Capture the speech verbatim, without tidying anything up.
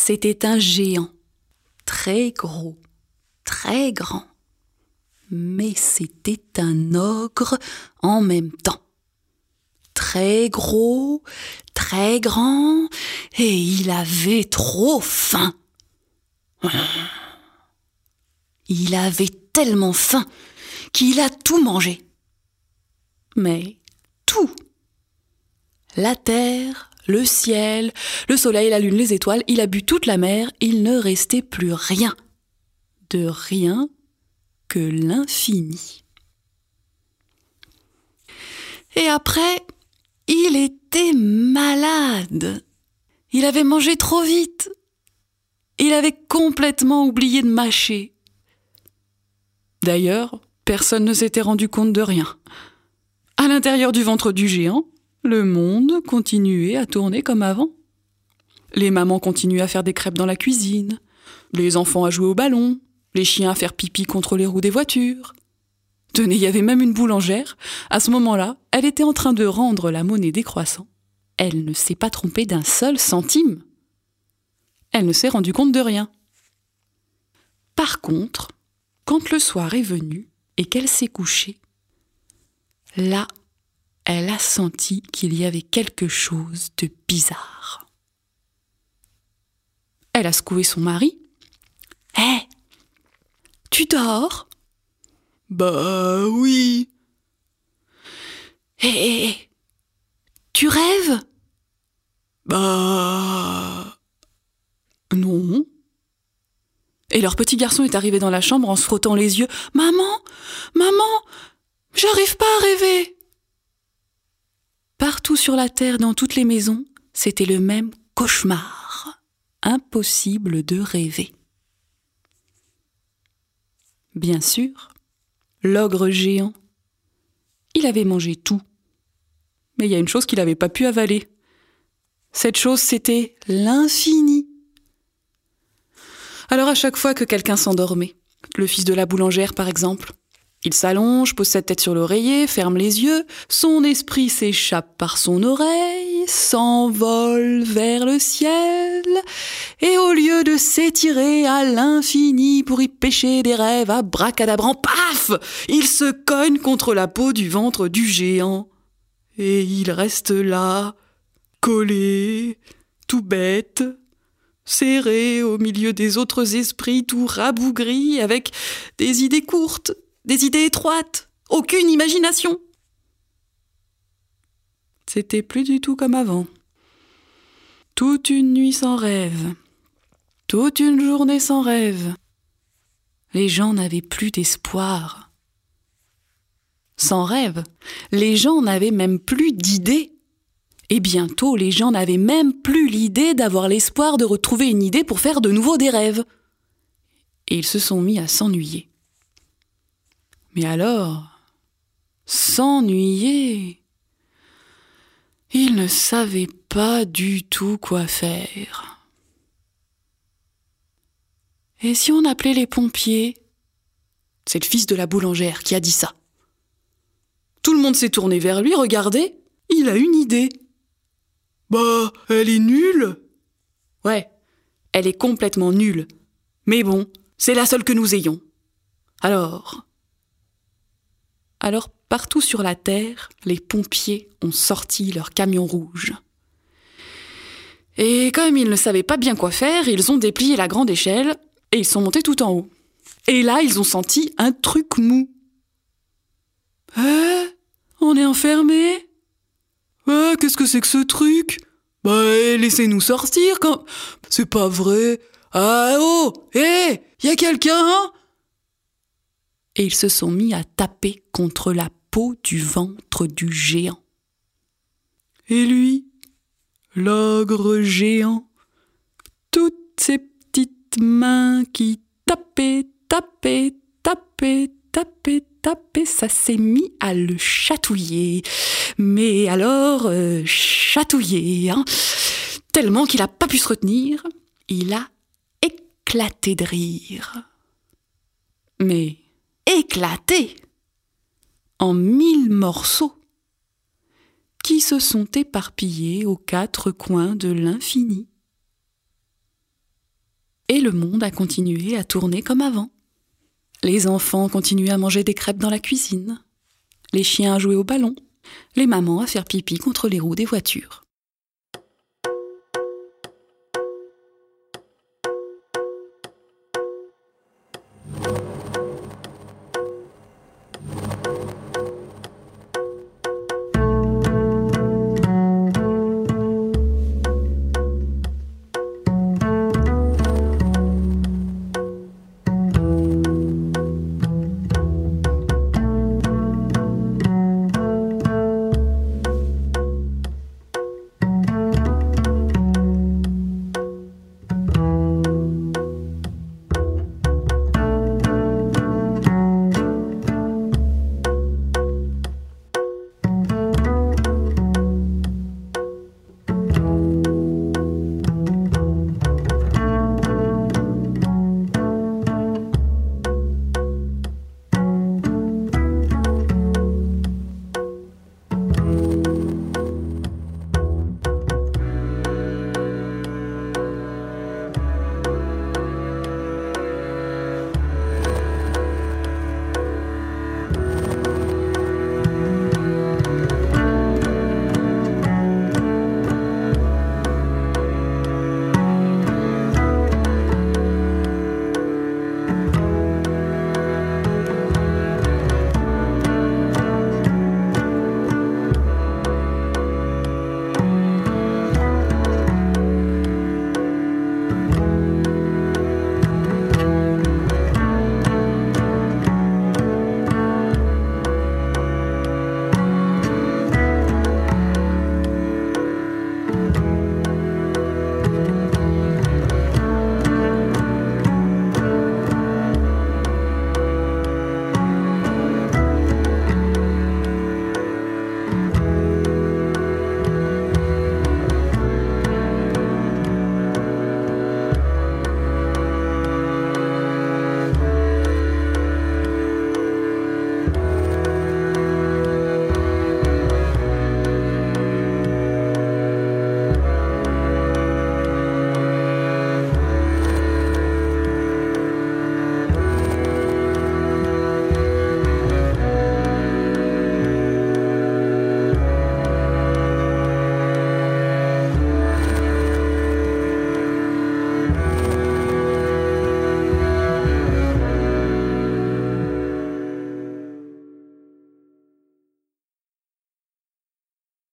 C'était un géant, très gros, très grand. Mais c'était un ogre en même temps. Très gros, très grand, et il avait trop faim. Il avait tellement faim qu'il a tout mangé. Mais tout. La terre, le ciel, le soleil, la lune, les étoiles, il a bu toute la mer, il ne restait plus rien. De rien que l'infini. Et après, il était malade. Il avait mangé trop vite. Il avait complètement oublié de mâcher. D'ailleurs, personne ne s'était rendu compte de rien. À l'intérieur du ventre du géant, le monde continuait à tourner comme avant. Les mamans continuaient à faire des crêpes dans la cuisine, les enfants à jouer au ballon, les chiens à faire pipi contre les roues des voitures. Tenez, il y avait même une boulangère. À ce moment-là, elle était en train de rendre la monnaie décroissant. Elle ne s'est pas trompée d'un seul centime. Elle ne s'est rendue compte de rien. Par contre, quand le soir est venu et qu'elle s'est couchée, là, elle a senti qu'il y avait quelque chose de bizarre. Elle a secoué son mari. « Hé, hey, tu dors ?»« Bah oui. »« Hé, hé, hé, tu rêves ?»« Bah... non. » Et leur petit garçon est arrivé dans la chambre en se frottant les yeux. « Maman, maman, j'arrive pas à rêver !» Partout sur la terre, dans toutes les maisons, c'était le même cauchemar. Impossible de rêver. Bien sûr, l'ogre géant, il avait mangé tout. Mais il y a une chose qu'il n'avait pas pu avaler. Cette chose, c'était l'infini. Alors à chaque fois que quelqu'un s'endormait, le fils de la boulangère par exemple, il s'allonge, pose sa tête sur l'oreiller, ferme les yeux, son esprit s'échappe par son oreille, s'envole vers le ciel, et au lieu de s'étirer à l'infini pour y pêcher des rêves abracadabrants, paf, il se cogne contre la peau du ventre du géant. Et il reste là, collé, tout bête, serré au milieu des autres esprits tout rabougris, avec des idées courtes, des idées étroites, aucune imagination. C'était plus du tout comme avant. Toute une nuit sans rêve, toute une journée sans rêve. Les gens n'avaient plus d'espoir. Sans rêve, les gens n'avaient même plus d'idées. Et bientôt, les gens n'avaient même plus l'idée d'avoir l'espoir de retrouver une idée pour faire de nouveau des rêves. Et ils se sont mis à s'ennuyer. Mais alors, s'ennuyer, ils ne savaient pas du tout quoi faire. Et si on appelait les pompiers ? C'est le fils de la boulangère qui a dit ça. Tout le monde s'est tourné vers lui, regardez, il a une idée. Bah, elle est nulle. Ouais, elle est complètement nulle. Mais bon, c'est la seule que nous ayons. Alors... Alors, partout sur la terre, les pompiers ont sorti leur camion rouge. Et comme ils ne savaient pas bien quoi faire, ils ont déplié la grande échelle et ils sont montés tout en haut. Et là, ils ont senti un truc mou. « Eh, on est enfermés ? Eh, qu'est-ce que c'est que ce truc ? Bah, eh, laissez-nous sortir quand... C'est pas vrai. Ah, oh, hé, eh, y a quelqu'un ? » Et ils se sont mis à taper contre la peau du ventre du géant. Et lui, l'ogre géant, toutes ses petites mains qui tapaient, tapaient, tapaient, tapaient, tapaient, ça s'est mis à le chatouiller. Mais alors, euh, chatouiller, hein, tellement qu'il n'a pas pu se retenir, il a éclaté de rire. Mais... éclaté en mille morceaux qui se sont éparpillés aux quatre coins de l'infini. Et le monde a continué à tourner comme avant. Les enfants continuaient à manger des crêpes dans la cuisine, les chiens à jouer au ballon, les mamans à faire pipi contre les roues des voitures.